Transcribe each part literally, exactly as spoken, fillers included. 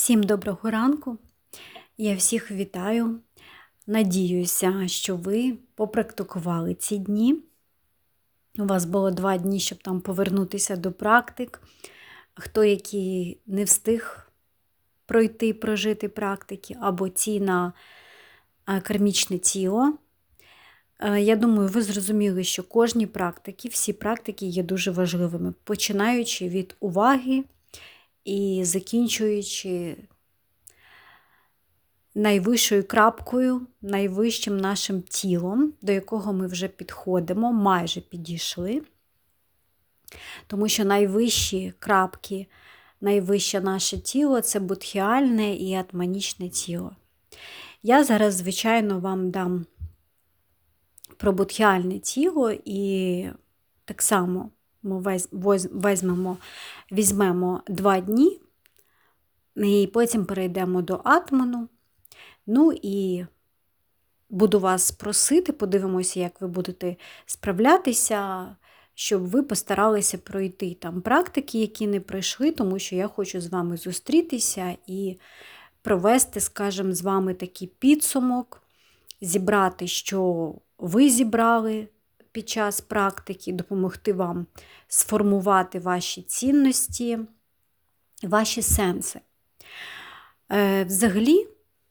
Всім доброго ранку. Я всіх вітаю. Надіюся, що ви попрактикували ці дні. У вас було два дні, щоб там повернутися до практик. Хто який не встиг пройти, прожити практики, або ті на кармічне тіло. Я думаю, ви зрозуміли, що кожні практики, всі практики є дуже важливими, починаючи від уваги і закінчуючи найвищою крапкою, найвищим нашим тілом, до якого ми вже підходимо, майже підійшли. Тому що найвищі крапки, найвище наше тіло – це будхіальне і атманічне тіло. Я зараз, звичайно, вам дам про будхіальне тіло, і так само ми візьмемо, візьмемо два дні, і потім перейдемо до атману. Ну і буду вас просити, подивимося, як ви будете справлятися, щоб ви постаралися пройти там практики, які не пройшли, тому що я хочу з вами зустрітися і провести, скажімо, з вами такий підсумок, зібрати, що ви зібрали під час практики, допомогти вам сформувати ваші цінності, ваші сенси. Е, взагалі,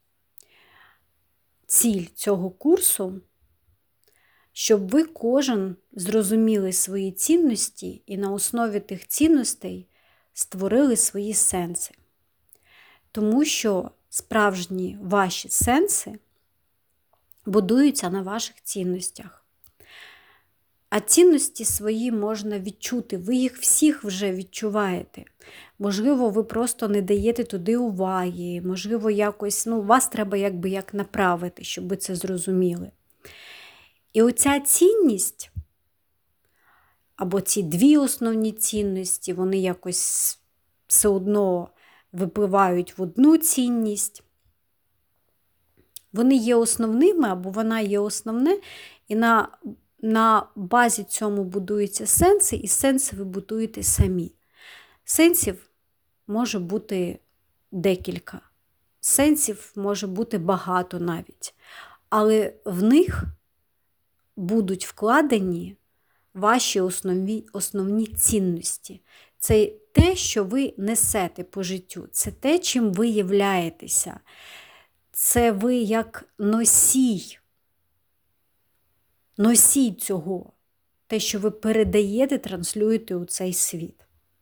ціль цього курсу, щоб ви кожен зрозуміли свої цінності і на основі тих цінностей створили свої сенси. Тому що справжні ваші сенси будуються на ваших цінностях. А цінності свої можна відчути, ви їх всіх вже відчуваєте. Можливо, ви просто не даєте туди уваги, можливо, якось, ну, вас треба якби як направити, щоб ви це зрозуміли. І оця цінність, або ці дві основні цінності, вони якось все одно випливають в одну цінність. Вони є основними, або вона є основне, і на, на базі цьому будуються сенси, і сенси ви будуєте самі. Сенсів може бути декілька, сенсів може бути багато навіть, але в них будуть вкладені ваші основні, основні цінності. Це те, що ви несете по життю, це те, чим ви являєтеся. Це ви як носій, носій цього, те, що ви передаєте, транслюєте у цей світ.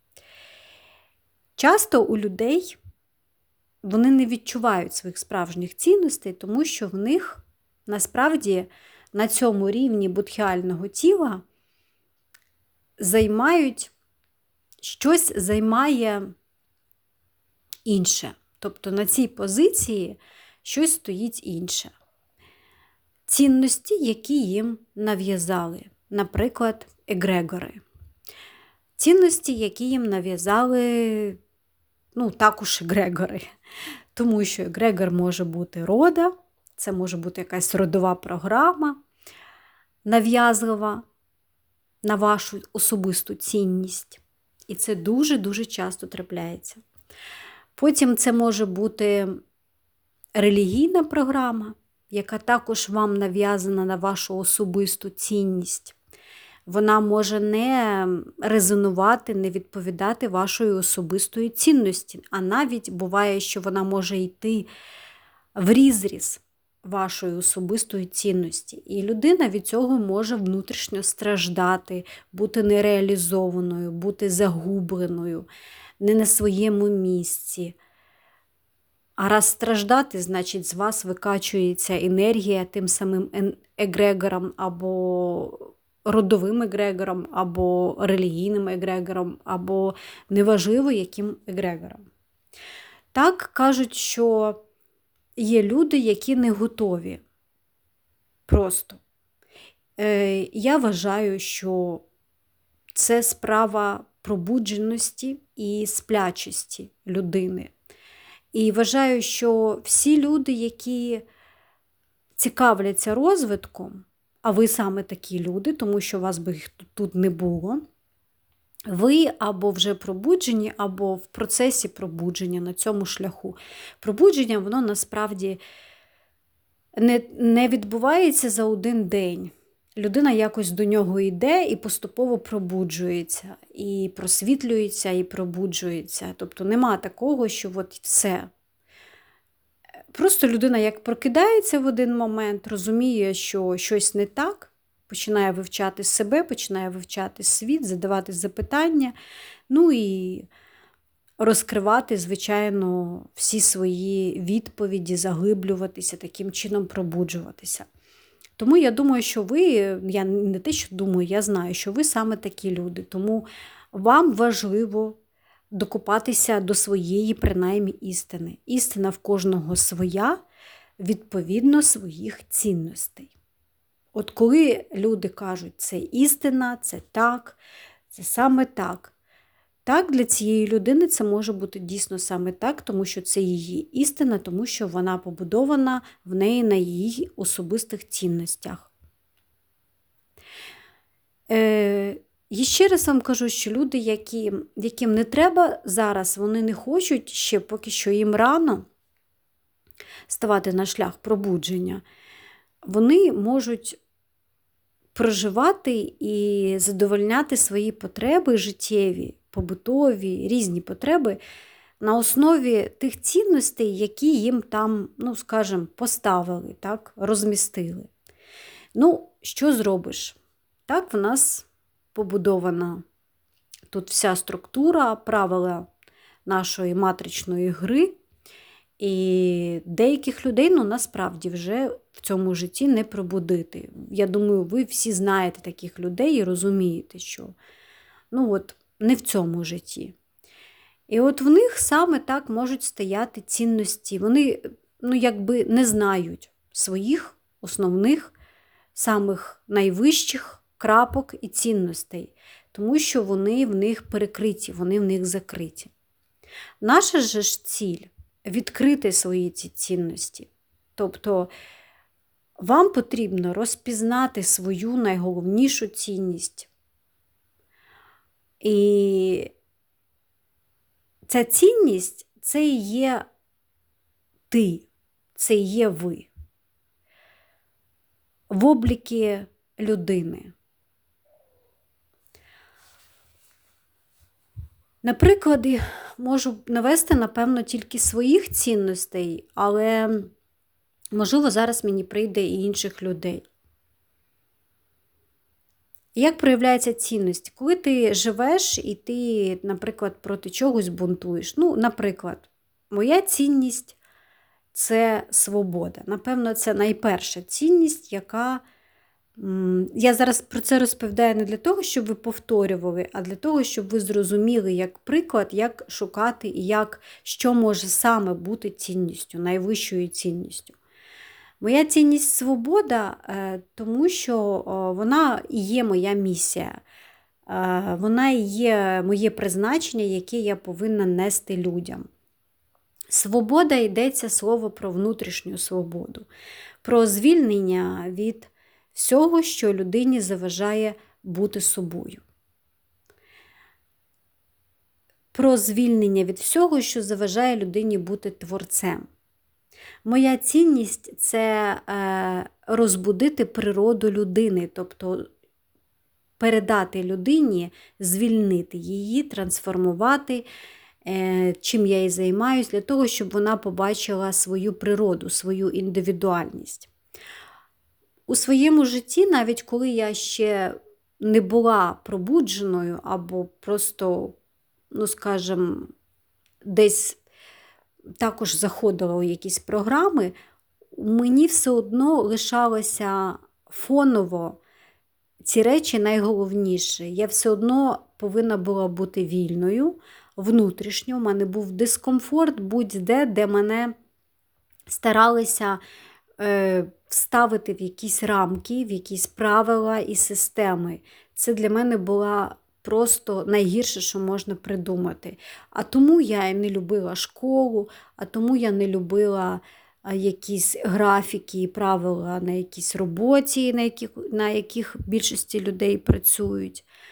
Часто у людей вони не відчувають своїх справжніх цінностей, тому що в них насправді на цьому рівні будхіального тіла займають, щось займає інше. Тобто на цій позиції щось стоїть інше. Цінності, які їм нав'язали, наприклад, егрегори. Цінності, які їм нав'язали, ну, також егрегори. Тому що егрегор може бути рода, це може бути якась родова програма, нав'язлива на вашу особисту цінність. І це дуже-дуже часто трапляється. Потім це може бути релігійна програма, яка також вам нав'язана на вашу особисту цінність. Вона може не резонувати, не відповідати вашої особистої цінності, а навіть буває, що вона може йти в розріз вашої особистої цінності. І людина від цього може внутрішньо страждати, бути нереалізованою, бути загубленою, не на своєму місці. А раз страждати, значить з вас викачується енергія тим самим егрегором або родовим егрегором, або релігійним егрегором, або неважливо яким егрегором. Так кажуть, що є люди, які не готові. Просто. Е, я вважаю, що це справа пробудженості і сплячості людини. І вважаю, що всі люди, які цікавляться розвитком, а ви саме такі люди, тому що вас би їх тут не було, ви або вже пробуджені, або в процесі пробудження на цьому шляху. Пробудження, воно насправді не, не відбувається за один день. Людина якось до нього йде і поступово пробуджується, і просвітлюється, і пробуджується. Тобто нема такого, що от все. Просто людина як прокидається в один момент, розуміє, що щось не так, починає вивчати себе, починає вивчати світ, задавати запитання, ну і розкривати, звичайно, всі свої відповіді, заглиблюватися, таким чином пробуджуватися. Тому я думаю, що ви, я не те, що думаю, я знаю, що ви саме такі люди. Тому вам важливо докопатися до своєї, принаймні, істини. Істина в кожного своя, відповідно своїх цінностей. От коли люди кажуть, це істина, це так, це саме так. Так, для цієї людини це може бути дійсно саме так, тому що це її істина, тому що вона побудована в неї на її особистих цінностях. Е, і ще раз вам кажу, що люди, які, яким не треба зараз, вони не хочуть ще, поки що їм рано ставати на шлях пробудження, вони можуть проживати і задовольняти свої потреби життєві, побутові, різні потреби на основі тих цінностей, які їм там, ну, скажімо, поставили, так, розмістили. Ну, що зробиш? Так, в нас побудована тут вся структура, правила нашої матричної гри. І деяких людей, ну, насправді, вже в цьому житті не пробудити. Я думаю, ви всі знаєте таких людей і розумієте, що, ну, от, не в цьому житті. І от в них саме так можуть стояти цінності. Вони, ну, якби не знають своїх основних, самих найвищих крапок і цінностей, тому що вони в них перекриті, вони в них закриті. Наша ж ціль – відкрити свої ці цінності. Тобто вам потрібно розпізнати свою найголовнішу цінність. І ця цінність – це і є ти, це і є ви. В облікі людини. На прикладі можу навести, напевно, тільки своїх цінностей, але, можливо, зараз мені прийде і інших людей. Як проявляється цінність? Коли ти живеш і ти, наприклад, проти чогось бунтуєш. Ну, наприклад, моя цінність – це свобода. Напевно, це найперша цінність, яка... Я зараз про це розповідаю не для того, щоб ви повторювали, а для того, щоб ви зрозуміли, як приклад, як шукати і як, що може саме бути цінністю, найвищою цінністю. Моя цінність – свобода, тому що вона і є моя місія. Вона і є моє призначення, яке я повинна нести людям. Свобода, йдеться слово про внутрішню свободу, про звільнення від всього, що людині заважає бути собою. Про звільнення від всього, що заважає людині бути творцем. Моя цінність – це розбудити природу людини, тобто передати людині, звільнити її, трансформувати, чим я і займаюсь, для того, щоб вона побачила свою природу, свою індивідуальність. У своєму житті, навіть коли я ще не була пробудженою або просто, ну, скажімо, десь також заходила у якісь програми, мені все одно лишалося фоново ці речі найголовніші. Я все одно повинна була бути вільною, внутрішньо. У мене був дискомфорт будь-де, де мене старалися е, вставити в якісь рамки, в якісь правила і системи. Це для мене була просто найгірше, що можна придумати. А тому я і не любила школу, а тому я не любила якісь графіки і правила на якійсь роботі, на яких, на яких більшості людей працюють.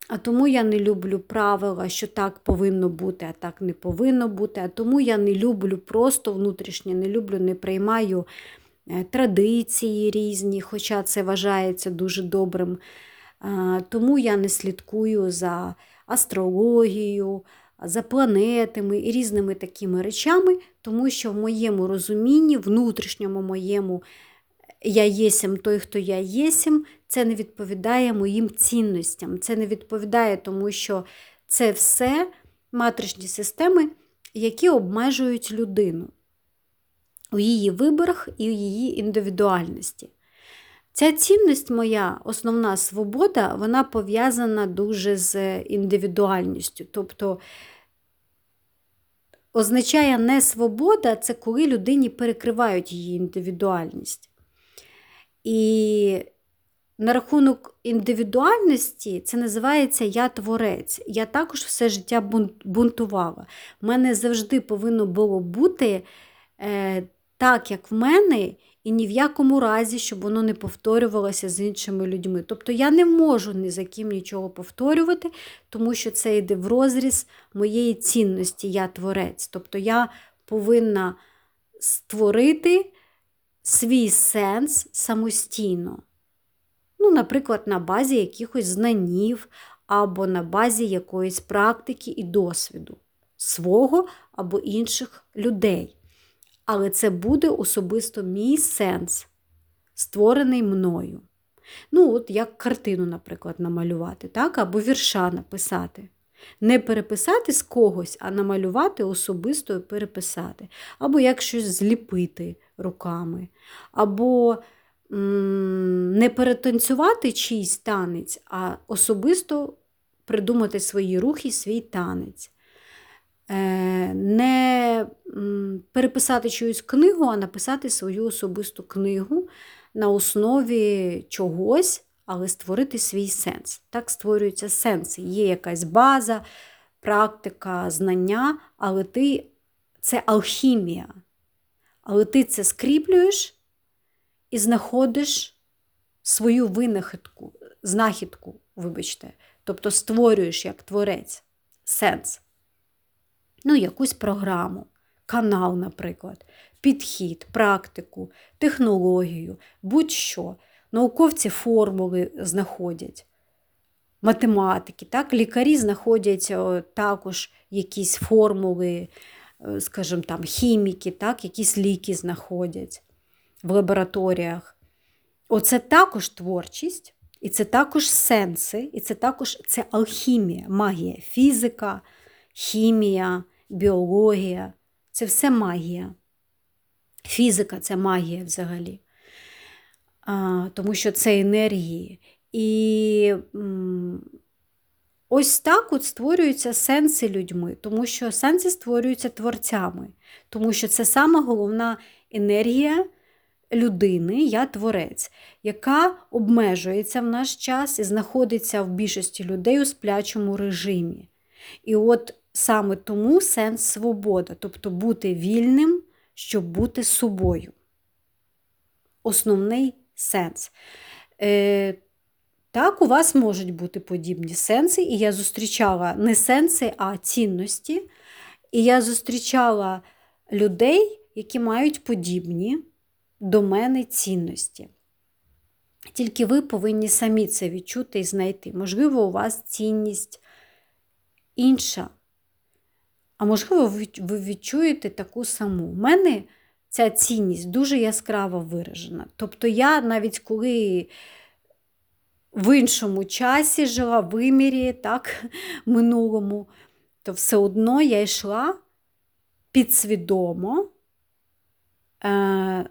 а тому я не люблю правила, що так повинно бути, а так не повинно бути, а тому я не люблю просто внутрішнє, не люблю, не приймаю традиції різні, хоча це вважається дуже добрим. Тому я не слідкую за астрологією, за планетами і різними такими речами, тому що в моєму розумінні, внутрішньому моєму я єсім той, хто я єсім, це не відповідає моїм цінностям, це не відповідає тому, що це все матричні системи, які обмежують людину у її виборах і у її індивідуальності. Ця цінність моя, основна свобода, вона пов'язана дуже з індивідуальністю. Тобто означає не свобода, це коли людині перекривають її індивідуальність. І на рахунок індивідуальності це називається «я творець». Я також все життя бунтувала. У мене завжди повинно було бути е, так, як в мене, і ні в якому разі, щоб воно не повторювалося з іншими людьми. Тобто я не можу ні за ким нічого повторювати, тому що це йде в розріз моєї цінності «я творець». Тобто я повинна створити свій сенс самостійно. Ну, наприклад, на базі якихось знанів або на базі якоїсь практики і досвіду свого або інших людей. Але це буде особисто мій сенс, створений мною. Ну, от як картину, наприклад, намалювати, так? Або вірша написати. Не переписати з когось, а намалювати особисто і переписати. Або як щось зліпити руками. Або м- не перетанцювати чийсь танець, а особисто придумати свої рухи, свій танець. Не переписати чиюсь книгу, а написати свою особисту книгу на основі чогось, але створити свій сенс. Так створюються сенси. Є якась база, практика, знання, але ти це алхімія. Але ти це скріплюєш і знаходиш свою винахідку, знахідку, вибачте. Тобто створюєш як творець сенс. Ну, якусь програму, канал, наприклад, підхід, практику, технологію, будь-що. Науковці формули знаходять, математики, так? Лікарі знаходять також якісь формули, скажімо, там, хіміки, так? Якісь ліки знаходять в лабораторіях. Оце також творчість, і це також сенси, і це також це алхімія, магія, фізика, хімія, біологія – це все магія. Фізика – це магія взагалі. А, тому що це енергії. І м, ось так от створюються сенси людьми, тому що сенси створюються творцями. Тому що це сама головна енергія людини, я творець, яка обмежується в наш час і знаходиться в більшості людей у сплячому режимі. І от саме тому сенс свобода, тобто бути вільним, щоб бути собою. Основний сенс. Е, так, у вас можуть бути подібні сенси, і я зустрічала не сенси, а цінності. І я зустрічала людей, які мають подібні до мене цінності. Тільки ви повинні самі це відчути і знайти. Можливо, у вас цінність інша. А можливо, ви відчуєте таку саму. У мене ця цінність дуже яскраво виражена. Тобто я навіть коли в іншому часі жила, в вимірі, так, минулому, то все одно я йшла підсвідомо е-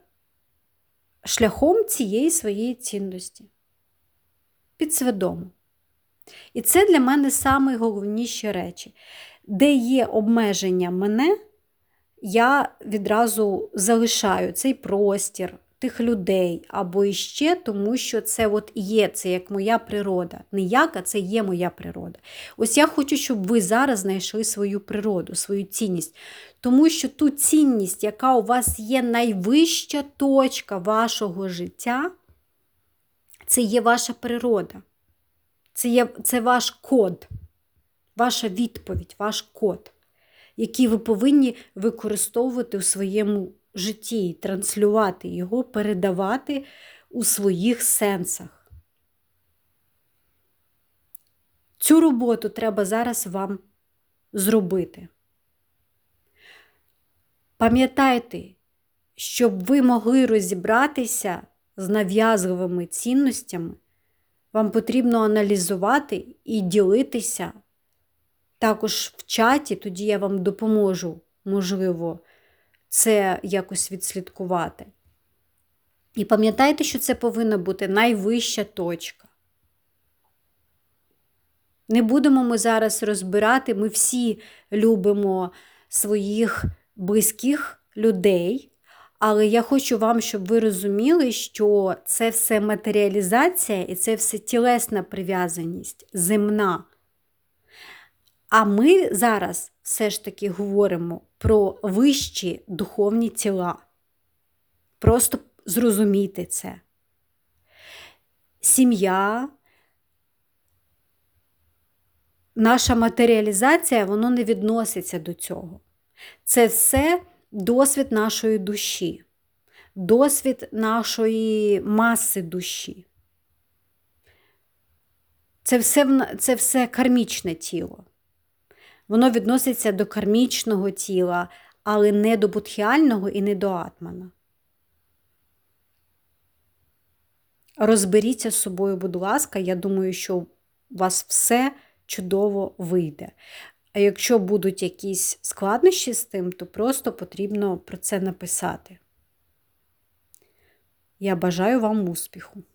шляхом цієї своєї цінності. Підсвідомо. І це для мене найголовніші речі. Де є обмеження мене, я відразу залишаю цей простір, тих людей, або іще, тому що це от є, це як моя природа. Не як, а це є моя природа. Ось я хочу, щоб ви зараз знайшли свою природу, свою цінність. Тому що ту цінність, яка у вас є найвища точка вашого життя, це є ваша природа. Це, є, це ваш код, ваша відповідь, ваш код, який ви повинні використовувати у своєму житті, транслювати його, передавати у своїх сенсах. Цю роботу треба зараз вам зробити. Пам'ятайте, щоб ви могли розібратися з нав'язливими цінностями, вам потрібно аналізувати і ділитися також в чаті, тоді я вам допоможу, можливо, це якось відслідкувати. І пам'ятайте, що це повинна бути найвища точка. Не будемо ми зараз розбирати, ми всі любимо своїх близьких людей, але я хочу вам, щоб ви розуміли, що це все матеріалізація і це все тілесна прив'язаність, земна. А ми зараз все ж таки говоримо про вищі духовні тіла. Просто зрозумійте це. Сім'я, наша матеріалізація, воно не відноситься до цього. Це все досвід нашої душі, досвід нашої маси душі. Це все, це все кармічне тіло. Воно відноситься до кармічного тіла, але не до будхіального і не до атмана. Розберіться з собою, будь ласка, я думаю, що у вас все чудово вийде. А якщо будуть якісь складнощі з тим, то просто потрібно про це написати. Я бажаю вам успіху.